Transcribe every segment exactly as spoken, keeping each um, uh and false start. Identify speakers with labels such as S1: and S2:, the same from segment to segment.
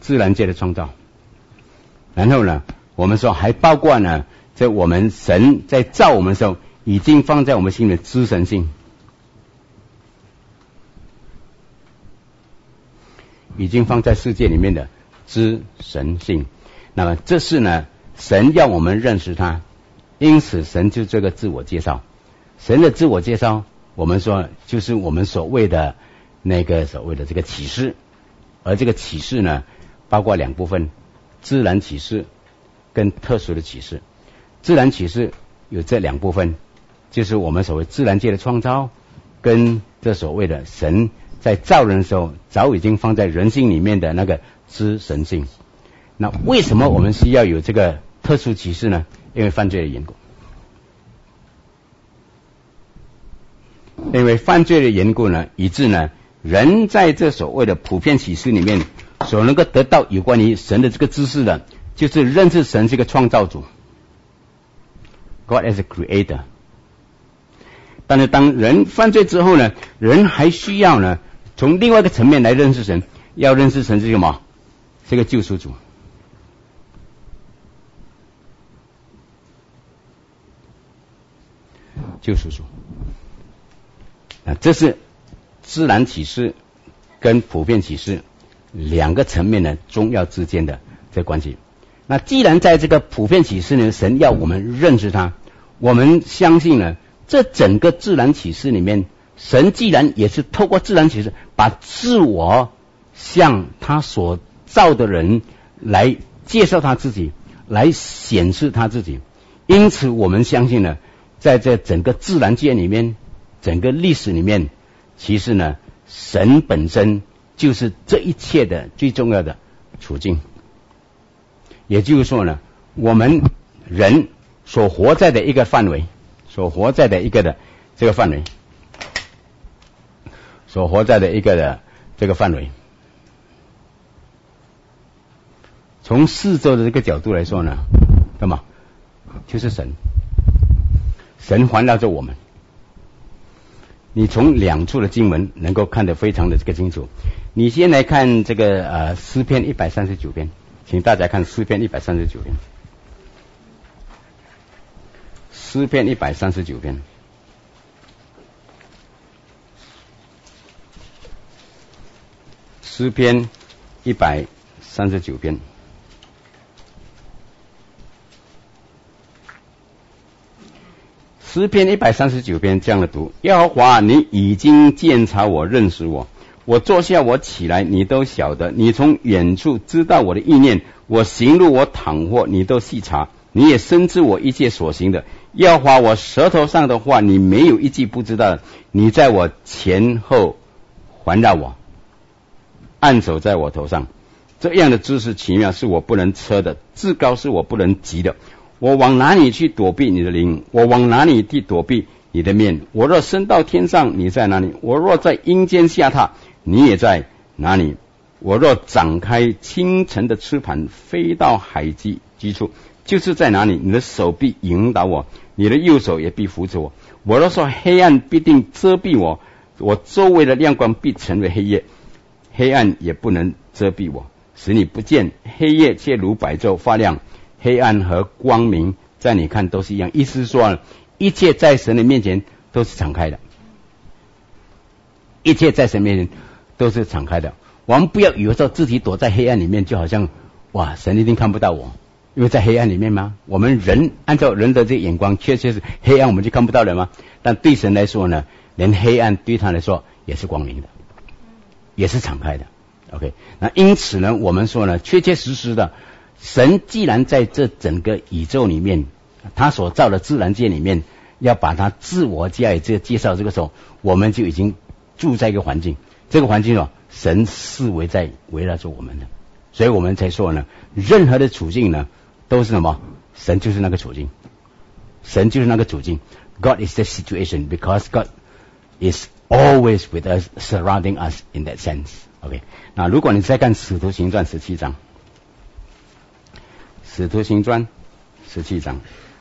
S1: 自然界的创造。然后呢，我们说还包括呢，在我们神在造我们的时候，已经放在我们心里的知神性，已经放在世界里面的知神性。那么这是呢，神要我们认识他，因此神就这个自我介绍。神的自我介绍，我们说就是我们所谓的那个所谓的这个启示。而这个启示呢，包括两部分，自然启示跟特殊的启示。自然启示有这两部分，就是我们所谓自然界的创造，跟这所谓的神在造人的时候早已经放在人性里面的那个知神性。那为什么我们需要有这个特殊启示呢？因为犯罪的缘故。因为犯罪的缘故呢，以致呢，人在这所谓的普遍启示里面所能够得到有关于神的这个知识的，就是认识神是个创造主 ，God as a creator。但是当人犯罪之后呢，人还需要呢，从另外一个层面来认识神，要认识神是什么？是个救赎主。救赎主。啊，这是自然启示跟普遍启示两个层面的重要之间的这关系。那既然在这个普遍启示呢，神要我们认识他，我们相信呢，这整个自然启示里面，神既然也是透过自然启示把自我向他所造的人来介绍他自己，来显示他自己。因此我们相信呢，在这整个自然界里面，整个历史里面，其实呢，神本身就是这一切的最重要的处境。也就是说呢，我们人所活在的一个范围，所活在的一个的这个范围，所活在的一个的这个范围，从四周的这个角度来说呢，那么就是神，神环绕着我们。你从两处的经文能够看得非常的这个清楚。你先来看这个呃诗篇一百三十九篇，请大家看诗篇一百三十九篇。诗篇一百三十九篇。诗篇一百三十九篇。诗篇一百三十九篇这样的读：耶和华，你已经鉴察我，认识我。我坐下，我起来，你都晓得。你从远处知道我的意念，我行路，我躺卧，你都细察。你也深知我一切所行的。耶和华，我舌头上的话，你没有一句不知道的。你在我前后环绕我，按手在我头上。这样的知识奇妙，是我不能测的，至高是我不能及的。我往哪里去躲避你的灵？我往哪里去躲避你的面？我若升到天上，你在哪里？我若在阴间下榻，你也在哪里？我若展开清晨的翅膀，飞到海极极处，就是在哪里？你的手必引导我，你的右手也必扶持我。我若说黑暗必定遮蔽我，我周围的亮光必成为黑夜，黑暗也不能遮蔽我，使你不见。黑夜却如白昼发亮，黑暗和光明在你看都是一样。意思是说，一切在神的面前都是敞开的，一切在神面前都是敞开的。我们不要以为说自己躲在黑暗里面，就好像哇，神一定看不到我，因为在黑暗里面吗？我们人按照人的这个眼光，确实是黑暗，我们就看不到了吗？但对神来说呢，连黑暗对他来说也是光明的，也是敞开的。OK， 那因此呢，我们说呢，确确实实的，神既然在这整个宇宙里面，他所造的自然界里面，要把他自我加以这个介绍，这个时候我们就已经住在一个环境，这个环境哦，神视为在围绕着我们的，所以我们才说呢，任何的处境呢，都是什么？神就是那个处境，神就是那个处境。God is the situation because God is always with us, surrounding us in that sense. OK， 那如果你再看使徒行传十七章，使徒行传十七章，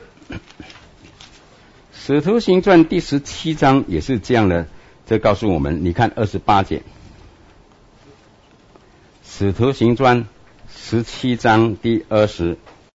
S1: 使徒行传第十七章也是这样的，这告诉我们，你看二十八节，使徒行传十七章第二十